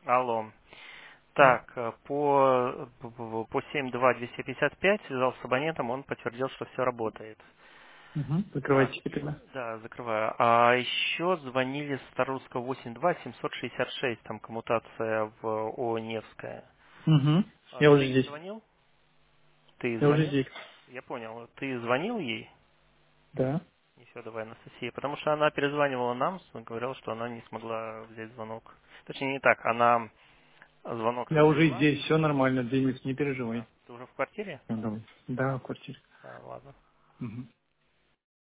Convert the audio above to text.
Алло. Да. Так, по 72255 связался с абонентом, он подтвердил, что все работает. Угу. Так, Закрывайте теперь, да. да, закрываю. А еще звонили с Старурского 82766, там коммутация в ООО Невская. Угу. А Я ты уже ей здесь. звонил? Ты Я уже звонил? здесь. Я понял. Ты звонил ей? Да. Еще давай, Анастасия. Потому что она перезванивала нам, говорила, что она не смогла взять звонок. Точнее, не так. Она звонок Я свой уже взяла. здесь, все нормально, Денис, не переживай. Да. Ты уже в квартире? Ну, давай. Да, в квартире. Да, ладно. Угу.